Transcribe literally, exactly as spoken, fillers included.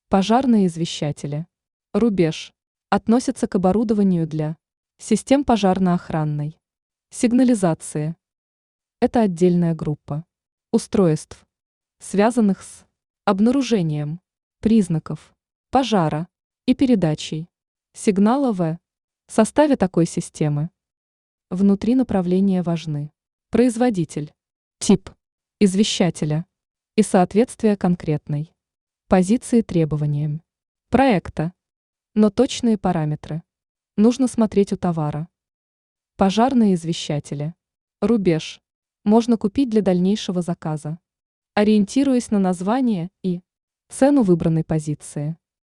Пожарные извещатели. Рубеж. Относятся к оборудованию для систем пожарно-охранной сигнализации. Это отдельная группа устройств, связанных с обнаружением признаков пожара и передачей сигнала в составе такой системы. Внутри направления важны производитель, тип извещателя и соответствие конкретной позиции требованиям проекта, но точные параметры нужно смотреть у товара. Пожарные извещатели. Рубеж. Можно купить для дальнейшего заказа, ориентируясь на название и цену выбранной позиции.